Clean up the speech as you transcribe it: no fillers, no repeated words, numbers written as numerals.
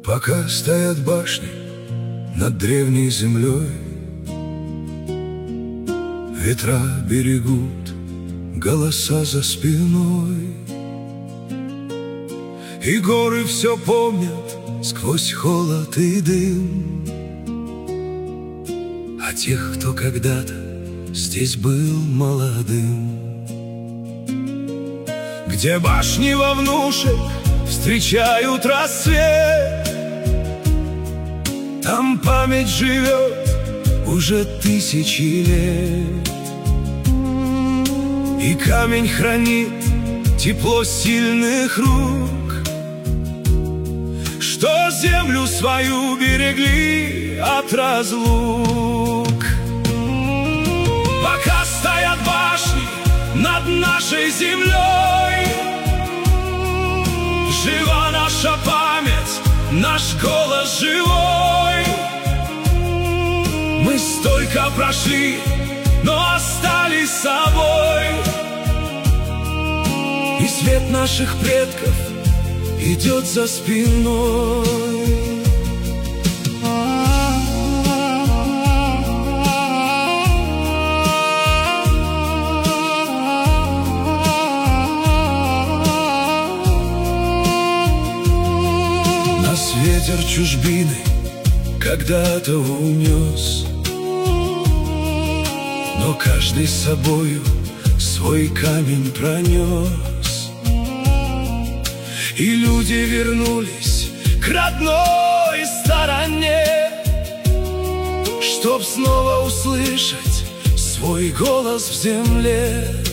Пока стоят башни над древней землей, ветра берегут голоса за спиной, и горы все помнят сквозь холод и дым о тех, кто когда-то здесь был молодым. Где башни вовнушек встречают рассвет, там память живет уже тысячи лет, и камень хранит тепло сильных рук, что землю свою берегли от разлук. Пока стоят башни над нашей землей, жива наша память, наш голос живой. Мы столько прошли, но остались собой, и свет наших предков идет за спиной. Нас ветер чужбины когда-то унес, но каждый с собою свой камень пронес, и люди вернулись к родной стороне, чтоб снова услышать свой голос в земле.